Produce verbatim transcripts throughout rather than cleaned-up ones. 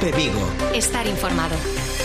COPE Vigo. Estar informado.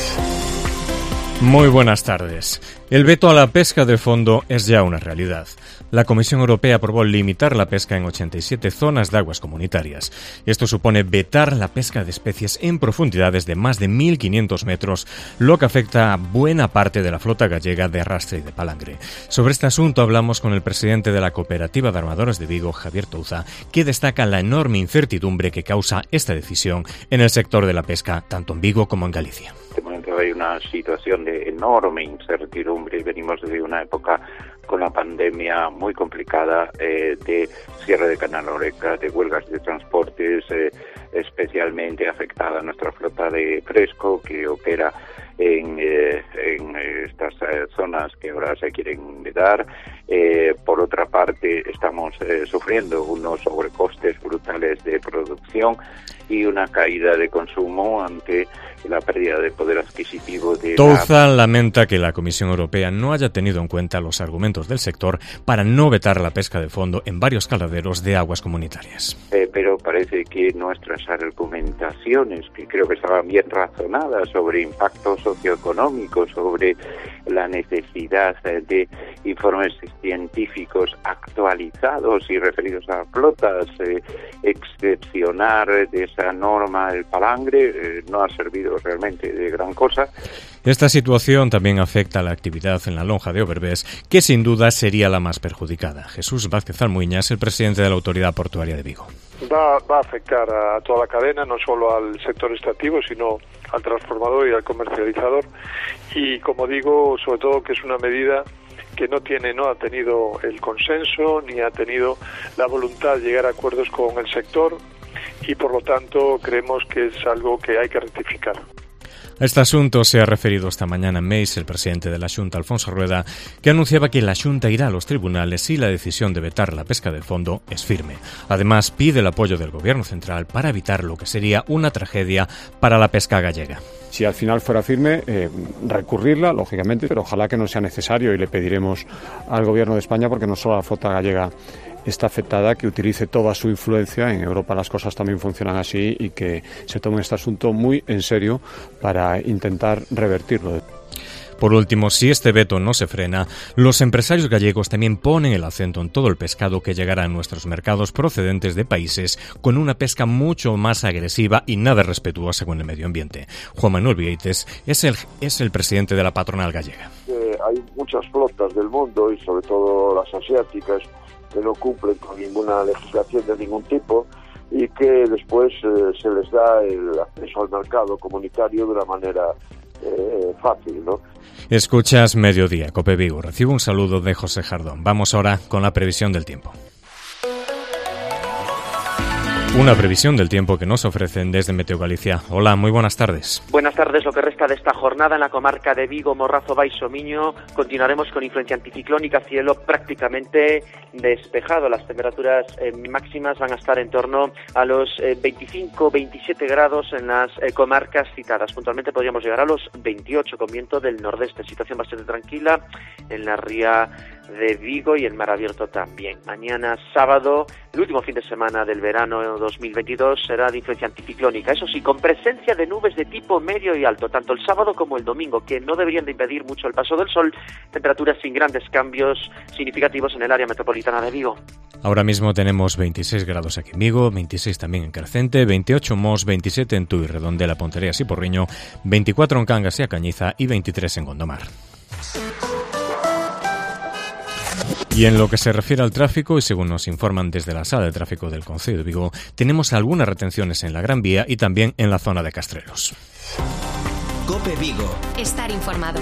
Muy buenas tardes. El veto a la pesca de fondo es ya una realidad. La Comisión Europea aprobó limitar la pesca en ochenta y siete zonas de aguas comunitarias. Esto supone vetar la pesca de especies en profundidades de más de mil quinientos metros, lo que afecta a buena parte de la flota gallega de arrastre y de palangre. Sobre este asunto hablamos con el presidente de la Cooperativa de Armadores de Vigo, Javier Touza, que destaca la enorme incertidumbre que causa esta decisión en el sector de la pesca, tanto en Vigo como en Galicia. Hay una situación de enorme incertidumbre. Venimos de una época con la pandemia muy complicada, eh, de cierre de Canal Oreca, de huelgas de transportes, eh, especialmente afectada a nuestra flota de fresco que opera en, eh, en estas eh, zonas que ahora se quieren vedar. Eh, por otra parte, estamos eh, sufriendo unos sobrecostes brutales de producción y una caída de consumo ante la pérdida de poder adquisitivo de Touza la... lamenta que la Comisión Europea no haya tenido en cuenta los argumentos del sector para no vetar la pesca de fondo en varios caladeros de aguas comunitarias. Eh, pero parece que nuestras argumentaciones, que creo que estaban bien razonadas sobre impactos socioeconómicos, sobre la necesidad de informes científicos actualizados y referidos a flotas, eh, excepcionar de esa norma el palangre, eh, no ha servido realmente de gran cosa. Esta situación también afecta a la actividad en la lonja de Oberbés, que sin duda sería la más perjudicada. Jesús Vázquez Almuña es el presidente de la Autoridad Portuaria de Vigo. Va, va a afectar a toda la cadena, no solo al sector extractivo, sino al transformador y al comercializador. Y como digo, sobre todo que es una medida que no tiene, no ha tenido el consenso ni ha tenido la voluntad de llegar a acuerdos con el sector y por lo tanto creemos que es algo que hay que rectificar. A este asunto se ha referido esta mañana en Meis el presidente de la Xunta, Alfonso Rueda, que anunciaba que la Xunta irá a los tribunales si la decisión de vetar la pesca de fondo es firme. Además, pide el apoyo del Gobierno central para evitar lo que sería una tragedia para la pesca gallega. Si al final fuera firme, eh, recurrirla, lógicamente, pero ojalá que no sea necesario y le pediremos al Gobierno de España, porque no solo la flota gallega está afectada, que utilice toda su influencia. En Europa las cosas también funcionan así y que se tome este asunto muy en serio para intentar revertirlo. Por último, si este veto no se frena, los empresarios gallegos también ponen el acento en todo el pescado que llegará a nuestros mercados procedentes de países con una pesca mucho más agresiva y nada respetuosa con el medio ambiente. Juan Manuel Vieites es el, es el presidente de la patronal gallega. Eh, hay muchas flotas del mundo y sobre todo las asiáticas que no cumplen con ninguna legislación de ningún tipo y que después eh, se les da el acceso al mercado comunitario de una manera eh, fácil, ¿no? Escuchas Mediodía, Cope Vigo. Recibo un saludo de José Jardón. Vamos ahora con la previsión del tiempo. Una previsión del tiempo que nos ofrecen desde Meteo Galicia. Hola, muy buenas tardes. Buenas tardes. Lo que resta de esta jornada en la comarca de Vigo, Morrazo, Baixo, Miño, continuaremos con influencia anticiclónica, cielo prácticamente despejado. Las temperaturas eh, máximas van a estar en torno a los eh, veinticinco veintisiete grados en las eh, comarcas citadas. Puntualmente podríamos llegar a los veintiocho con viento del nordeste. Situación bastante tranquila en la ría de Vigo y el mar abierto también. Mañana sábado, el último fin de semana del verano dos mil veintidós, será de influencia anticiclónica, eso sí, con presencia de nubes de tipo medio y alto, tanto el sábado como el domingo, que no deberían de impedir mucho el paso del sol. Temperaturas sin grandes cambios significativos en el área metropolitana de Vigo. Ahora mismo tenemos veintiséis grados aquí en Vigo, veintiséis también en Carcente, veintiocho en Mos, veintisiete en Tui, Redondela, Pontereas y Porriño, veinticuatro en Cangas y a Cañiza y veintitrés en Gondomar. Y en lo que se refiere al tráfico, y según nos informan desde la Sala de Tráfico del Concello de Vigo, tenemos algunas retenciones en la Gran Vía y también en la zona de Castrelos. COPE Vigo. Estar informado.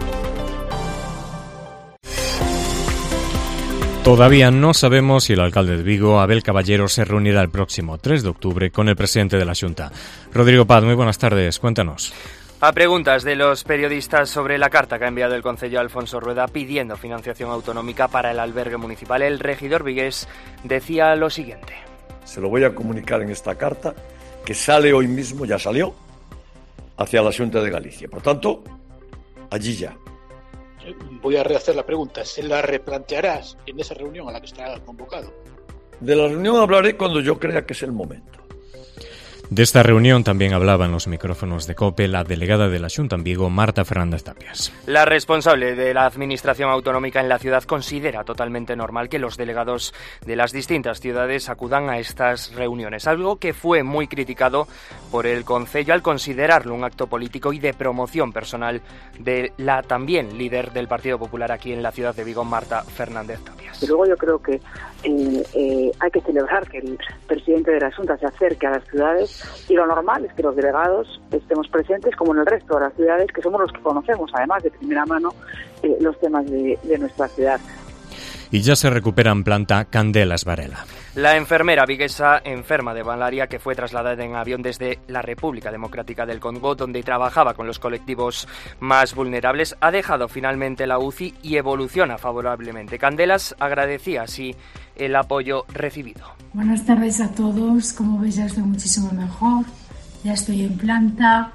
Todavía no sabemos si el alcalde de Vigo, Abel Caballero, se reunirá el próximo tres de octubre con el presidente de la Xunta. Rodrigo Paz, muy buenas tardes, cuéntanos. A preguntas de los periodistas sobre la carta que ha enviado el concello Alfonso Rueda pidiendo financiación autonómica para el albergue municipal, el regidor vigués decía lo siguiente. Se lo voy a comunicar en esta carta, que sale hoy mismo, ya salió, hacia la Xunta de Galicia. Por tanto, allí ya. Voy a rehacer la pregunta. ¿Se la replantearás en esa reunión a la que está convocado? De la reunión hablaré cuando yo crea que es el momento. De esta reunión también hablaba en los micrófonos de COPE la delegada de la Xunta en Vigo, Marta Fernández Tapias. La responsable de la Administración Autonómica en la ciudad considera totalmente normal que los delegados de las distintas ciudades acudan a estas reuniones, algo que fue muy criticado por el Concello al considerarlo un acto político y de promoción personal de la también líder del Partido Popular aquí en la ciudad de Vigo, Marta Fernández Tapias. Y luego yo creo que eh, eh, hay que celebrar que el presidente de la Xunta se acerque a las ciudades, y lo normal es que los delegados estemos presentes como en el resto de las ciudades, que somos los que conocemos además de primera mano eh, los temas de, de nuestra ciudad. Y ya se recupera en planta Candelas Varela. La enfermera viguesa enferma de malaria que fue trasladada en avión desde la República Democrática del Congo, donde trabajaba con los colectivos más vulnerables, ha dejado finalmente la U C I y evoluciona favorablemente. Candelas agradecía así el apoyo recibido. Buenas tardes a todos. Como veis, ya estoy muchísimo mejor. Ya estoy en planta,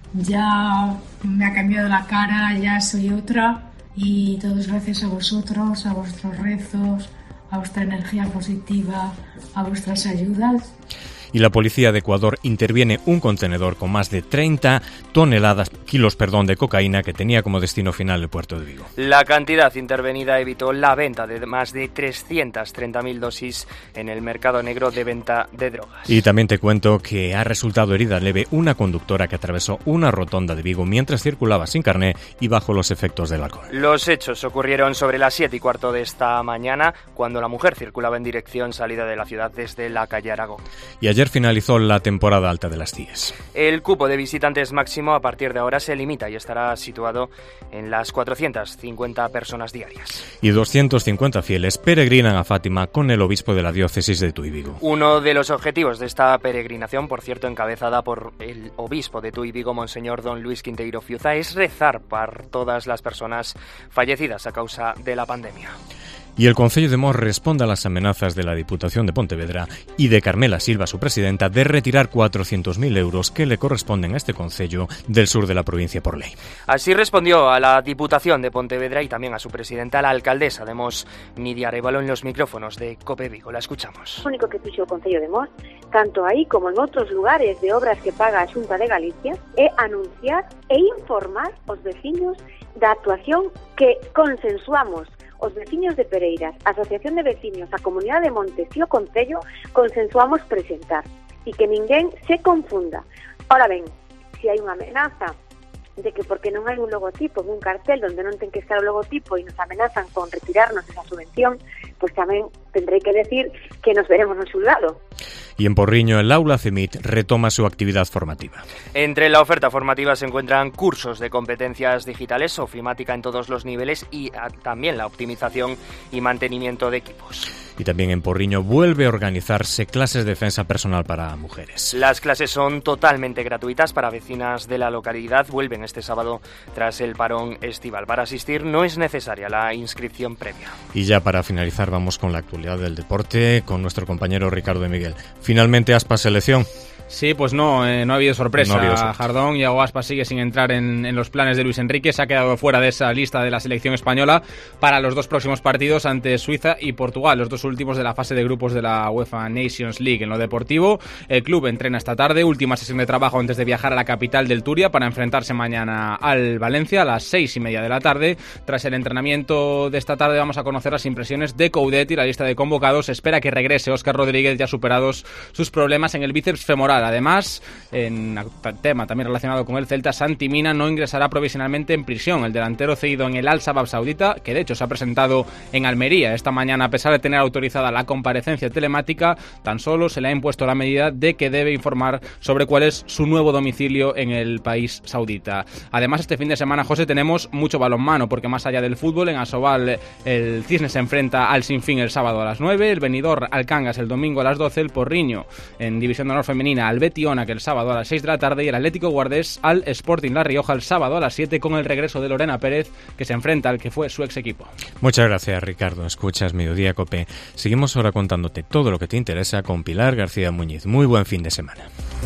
ya me ha cambiado la cara, ya soy otra. Y todo es gracias a vosotros, a vuestros rezos, a vuestra energía positiva, a vuestras ayudas. Y la policía de Ecuador interviene un contenedor con más de treinta toneladas, kilos perdón, de cocaína que tenía como destino final el puerto de Vigo. La cantidad intervenida evitó la venta de más de trescientas treinta mil dosis en el mercado negro de venta de drogas. Y también te cuento que ha resultado herida leve una conductora que atravesó una rotonda de Vigo mientras circulaba sin carné y bajo los efectos del alcohol. Los hechos ocurrieron sobre las siete y cuarto de esta mañana, cuando la mujer circulaba en dirección salida de la ciudad desde la calle Aragón. Y ayer finalizó la temporada alta de las C I E S. El cupo de visitantes máximo a partir de ahora se limita y estará situado en las cuatrocientas cincuenta personas diarias. Y doscientos cincuenta fieles peregrinan a Fátima con el obispo de la diócesis de Tuy Vigo. Uno de los objetivos de esta peregrinación, por cierto encabezada por el obispo de Tuy Vigo, Monseñor Don Luis Quinteiro Fiuza, es rezar por todas las personas fallecidas a causa de la pandemia. Y el Concello de Mos responde a las amenazas de la Diputación de Pontevedra y de Carmela Silva, su presidenta, de retirar cuatrocientos mil euros que le corresponden a este concello del sur de la provincia por ley. Así respondió a la Diputación de Pontevedra y también a su presidenta, la alcaldesa de Mos, Nidia Arévalo, en los micrófonos de COPE Vigo. La escuchamos. O único que fixo o Concello de Mos, tanto aí como en outros lugares de obras que paga a Xunta de Galicia, é anunciar e informar os veciños da actuación que consensuamos os veciños de Pereiras, a Asociación de Veciños, a Comunidade de Montes e o Concello consensuamos presentar e que ninguén se confunda. Ora ben, se hai unha amenaza de que porque non hai un logotipo en un cartel donde non ten que estar o logotipo e nos amenazan con retirarnos esa subvención, pois tamén tendré que decir que nos veremos no xulgado. Y en Porriño, el aula CEMIT retoma su actividad formativa. Entre la oferta formativa se encuentran cursos de competencias digitales, ofimática en todos los niveles y a, también la optimización y mantenimiento de equipos. Y también en Porriño vuelve a organizarse clases de defensa personal para mujeres. Las clases son totalmente gratuitas para vecinas de la localidad. Vuelven este sábado tras el parón estival. Para asistir no es necesaria la inscripción previa. Y ya para finalizar vamos con la actualidad del deporte con nuestro compañero Ricardo de Miguel. Finalmente Aspas selección. Sí, pues no, eh, no ha habido sorpresa. No ha habido sorpresa. Jardón y Iago Aspas sigue sin entrar en, en los planes de Luis Enrique. Se ha quedado fuera de esa lista de la selección española para los dos próximos partidos ante Suiza y Portugal, los dos últimos de la fase de grupos de la UEFA Nations League. En lo deportivo, el club entrena esta tarde, última sesión de trabajo antes de viajar a la capital del Turia para enfrentarse mañana al Valencia a las seis y media de la tarde. Tras el entrenamiento de esta tarde vamos a conocer las impresiones de Coudet y la lista de convocados. Se espera que regrese Óscar Rodríguez, ya superados sus problemas en el bíceps femoral. Además, en tema también relacionado con el Celta, Santi Mina no ingresará provisionalmente en prisión. El delantero cedido en el Al Sabab saudita, que de hecho se ha presentado en Almería esta mañana a pesar de tener autorizada la comparecencia telemática, tan solo se le ha impuesto la medida de que debe informar sobre cuál es su nuevo domicilio en el país saudita. Además, este fin de semana, José, tenemos mucho balonmano, porque más allá del fútbol, en Asobal el Cisne se enfrenta al Sinfín el sábado a las nueve, el Benidorm al Cangas el domingo a las doce, el Porriño en División de Honor Femenina al Betis que el sábado a las seis de la tarde y el Atlético Guardés al Sporting La Rioja el sábado a las siete con el regreso de Lorena Pérez, que se enfrenta al que fue su ex equipo. Muchas gracias, Ricardo. Escuchas Mediodía Cope. Seguimos ahora contándote todo lo que te interesa con Pilar García Muñiz. Muy buen fin de semana.